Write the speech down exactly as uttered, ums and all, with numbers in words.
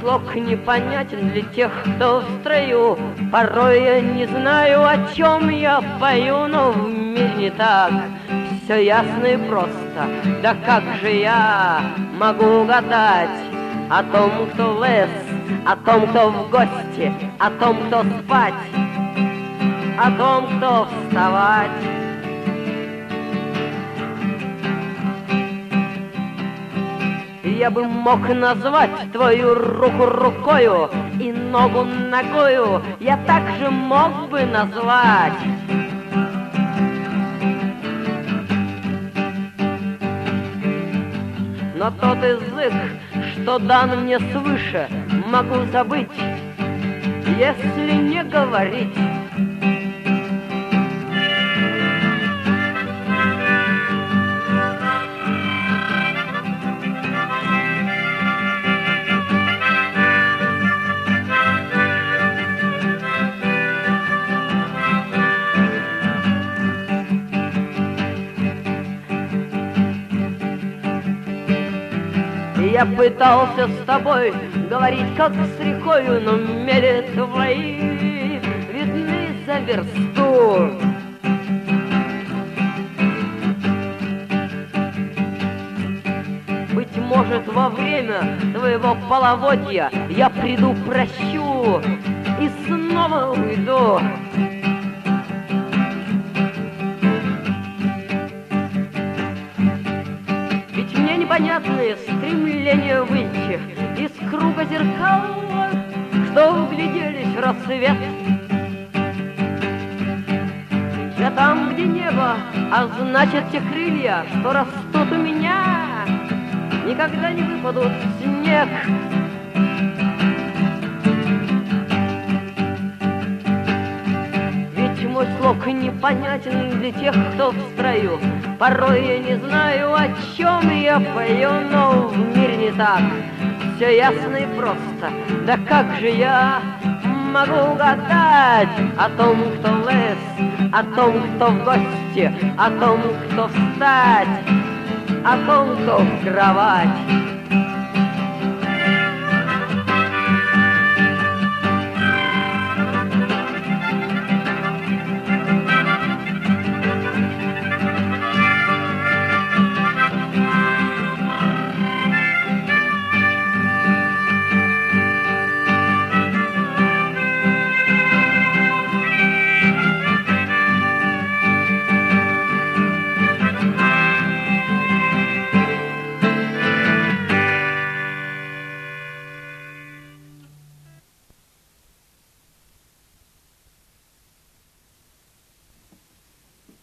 слог непонятен для тех, кто в строю. Порой я не знаю, о чем я пою, но в мире не так все ясно и просто. Да как же я могу угадать о том, кто в лес, о том, кто в гости, о том, кто спать, о том, кто вставать. Я бы мог назвать твою руку рукою и ногу ногою, я также мог бы назвать. Но тот язык, что дан мне свыше, могу забыть, если не говорить. Я пытался с тобой говорить, как с рекою, но мели твои видны за версту. Быть может, во время твоего половодья я приду, прощу и снова уйду. Непонятные стремления выйти из круга зеркал, что угляделись в рассвет. Я там, где небо, а значит те крылья, что растут у меня, никогда не выпадут в снег. Ведь мой слог непонятен для тех, кто в строю. Порой я не знаю, о чем я пою, но в мире не так все ясно и просто. Да как же я могу угадать о том, кто в лес, о том, кто в гости, о том, кто встать, о том, кто в кровать.